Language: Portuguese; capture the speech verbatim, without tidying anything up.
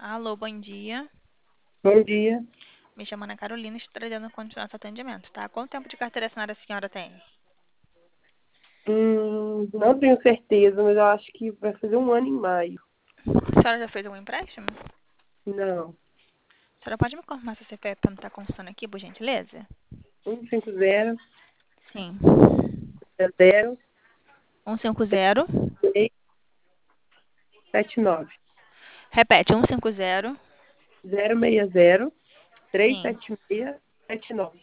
Alô, bom dia. Bom dia. Me chamo Ana Carolina, estou trazendo continuar esse atendimento, tá? Quanto tempo de carteira assinada a senhora tem? Hum, não tenho certeza, mas eu acho que vai fazer um ano em maio. A senhora já fez algum empréstimo? Não. A senhora pode me confirmar se C P F não está constando aqui, por gentileza? um cinco zero, Sim. zero, um cinco zero. seis, sete nove. Repete, um cinco zero. zero seis zero, três Sim. sete seis, sete nove.